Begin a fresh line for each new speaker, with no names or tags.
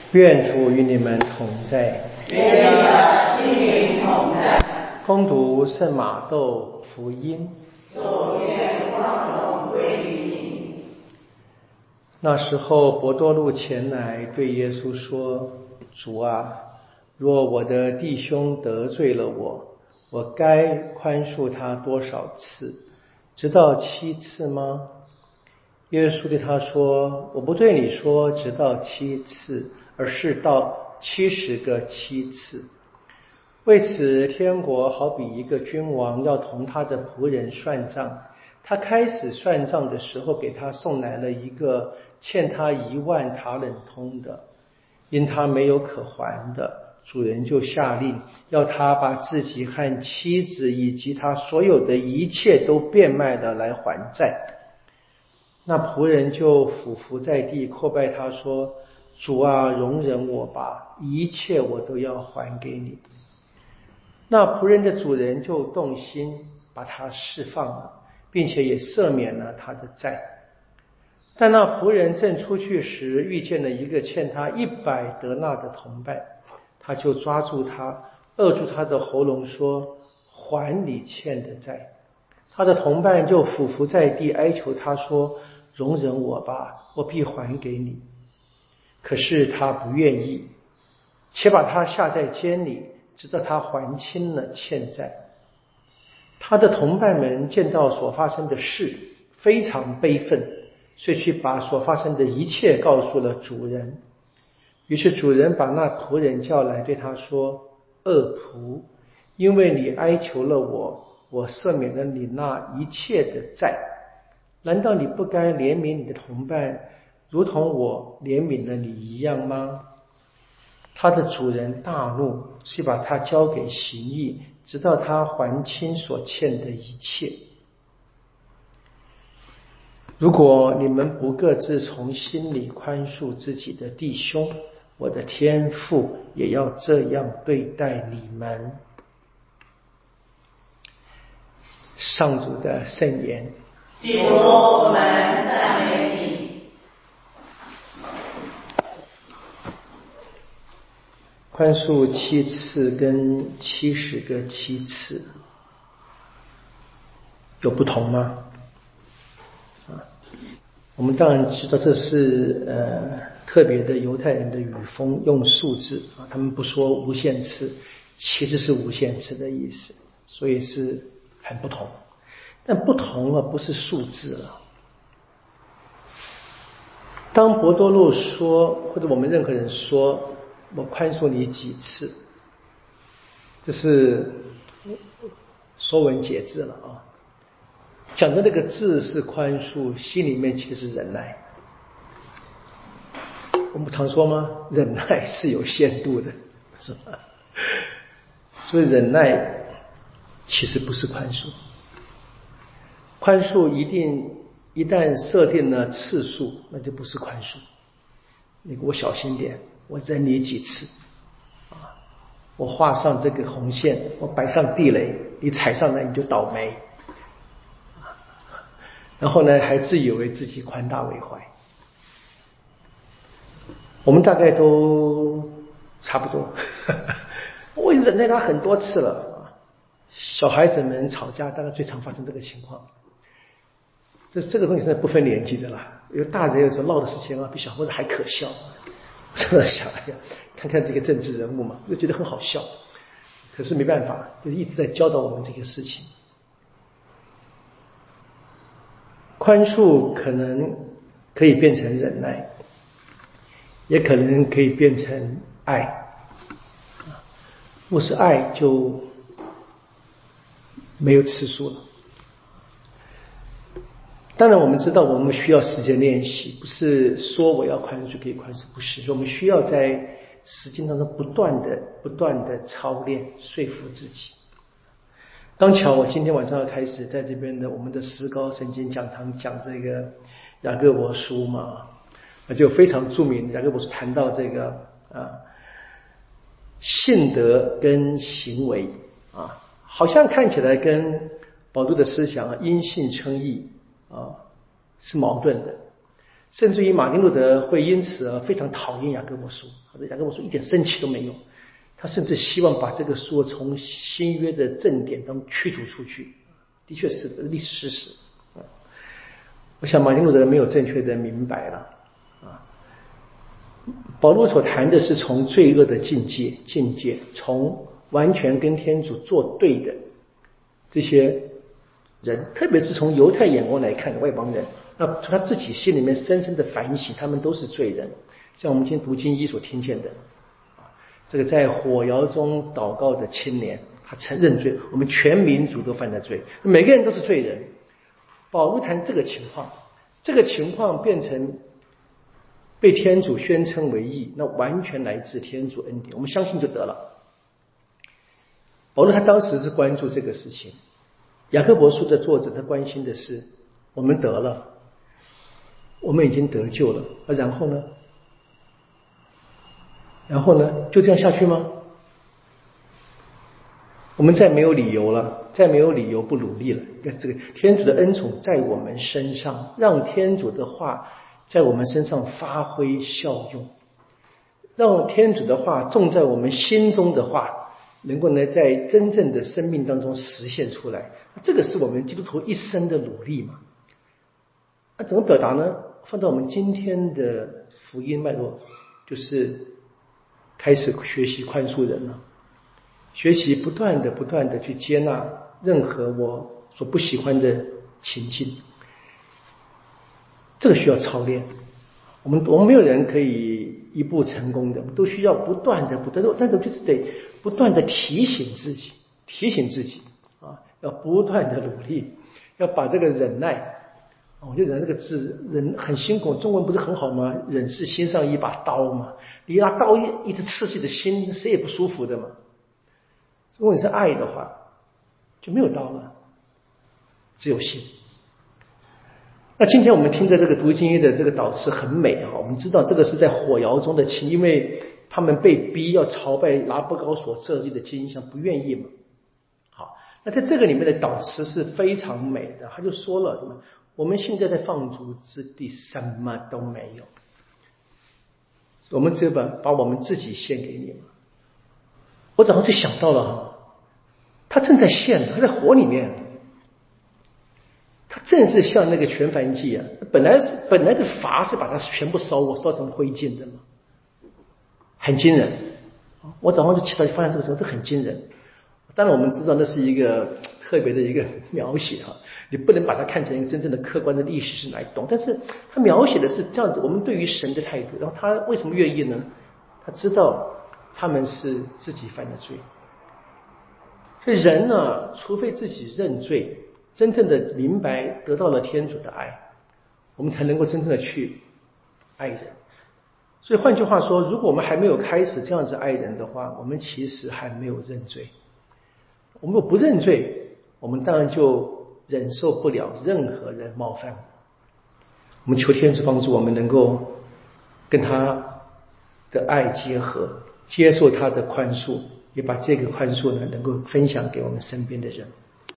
愿主与你们同在。
愿你的心灵同在。
恭读圣马窦福音。
主愿光荣归于你。
那时候，伯多禄前来对耶稣说：“主啊，若我的弟兄得罪了我，我该宽恕他多少次？直到7次吗？”耶稣对他说：“我不对你说直到7次，而是到70个7次。为此，天国好比一个君王要同他的仆人算账。他开始算账的时候，给他送来了一个欠他10000塔冷通的，因他没有可还的，主人就下令要他把自己和妻子以及他所有的一切都变卖了来还债。那仆人就俯伏在地叩拜他说：主啊，容忍我吧，一切我都要还给你。那仆人的主人就动心，把他释放了，并且也赦免了他的债。但那仆人正出去时，遇见了一个欠他100德纳的同伴，他就抓住他，扼住他的喉咙说：还你欠的债。他的同伴就俯伏在地哀求他说：容忍我吧，我必还给你。可是他不愿意，且把他下在监里，直到他还清了欠债。他的同伴们见到所发生的事，非常悲愤，遂去把所发生的一切告诉了主人。于是主人把那仆人叫来，对他说：恶仆，因为你哀求了我，我赦免了你那一切的债，难道你不该怜悯你的同伴，如同我怜悯了你一样吗？他的主人大怒，是把他交给刑役，直到他还清所欠的一切。如果你们不各自从心里宽恕自己的弟兄，我的天父也要这样对待你们。上主的圣言。
主，我们赞美你。
宽恕7次跟70个7次有不同吗？我们当然知道这是特别的犹太人的语风，用数字啊，他们不说无限次，其实是无限次的意思，所以是很不同。但不同了，不是数字了。当伯多禄说，或者我们任何人说我宽恕你几次，这是说文解字了啊。讲的那个字是宽恕，心里面其实是忍耐。我们常说吗？忍耐是有限度的，是吧？所以忍耐其实不是宽恕。宽恕一旦设定了次数，那就不是宽恕。你给我小心点，我忍你几次啊？我画上这个红线，我摆上地雷，你踩上来你就倒霉。然后呢，还自以为自己宽大为怀。我们大概都差不多。我忍耐他很多次了。小孩子们吵架大概最常发生这个情况。这个东西是不分年纪的啦，有大人有时候闹的事情啊，比小孩子还可笑。我想哎呀，看看这个政治人物嘛，就觉得很好笑。可是没办法，就是一直在教导我们这个事情。宽恕可能可以变成忍耐，也可能可以变成爱。若是爱，就没有次数了。当然我们知道我们需要时间练习，不是说我要宽恕就可以宽恕，不是，我们需要在实践当中不断的操练，说服自己。刚巧我今天晚上要开始在这边的我们的石膏神经讲堂讲这个雅各伯书嘛，就非常著名，雅各伯书谈到这个信德跟行为啊，好像看起来跟保罗的思想因信称义是矛盾的。 甚至于马丁路德会因此而非常讨厌雅各伯书，他对雅各伯书一点生气都没有，他甚至希望把这个书从新约的正典当中驱逐出去。的确是历史事实。我想马丁路德没有正确的明白了啊。保罗所谈的是从罪恶的境界，从完全跟天主作对的这些人，特别是从犹太眼光来看的外邦人，那他自己心里面深深的反省，他们都是罪人。像我们今天读经一所听见的，这个在火窑中祷告的青年，他承认罪，我们全民族都犯了罪，每个人都是罪人。保罗谈这个情况，这个情况变成被天主宣称为义，那完全来自天主恩典，我们相信就得了。保罗他当时是关注这个事情，雅各伯书的作者他关心的是我们得了，我们已经得救了，然后呢？就这样下去吗？我们再没有理由了，再没有理由不努力了。这个天主的恩宠在我们身上，让天主的话在我们身上发挥效用，让天主的话种在我们心中的话能够呢在真正的生命当中实现出来。这个是我们基督徒一生的努力嘛。那怎么表达呢？放到我们今天的福音脉络，就是开始学习宽恕人了，学习不断的去接纳任何我所不喜欢的情境。这个需要操练，我们没有人可以一步成功的，我们都需要不断的，但是就是得不断的提醒自己啊，要不断的努力，要把这个忍耐。我觉得忍这个字，忍很辛苦，中文不是很好吗？忍是心上一把刀嘛，你拿刀一直刺自己的心，谁也不舒服的嘛。如果你是爱的话，就没有刀了，只有心。那今天我们听的这个读经的这个导词很美啊，我们知道这个是在火窑中的情，因为他们被逼要朝拜拿伯高所设立的金像，不愿意嘛。好，那在这个里面的导词是非常美的，他就说了，我们现在在放逐之地什么都没有，我们只有把我们自己献给你们。我早上就想到了他正在献，他在火里面，他正是像那个全燔祭啊，本来的罚是把它全部烧成灰烬的嘛，很惊人。我早上就起来发现这个时候，这很惊人。当然我们知道那是一个特别的一个描写你不能把它看成一个真正的客观的历史是来懂，但是他描写的是这样子，我们对于神的态度。然后他为什么愿意呢？他知道他们是自己犯的罪。所以人呢，除非自己认罪，真正的明白得到了天主的爱，我们才能够真正的去爱人。所以换句话说，如果我们还没有开始这样子爱人的话，我们其实还没有认罪。我们如果不认罪，我们当然就忍受不了任何人冒犯。我们求天主帮助我们能够跟他的爱结合，接受他的宽恕，也把这个宽恕呢能够分享给我们身边的人。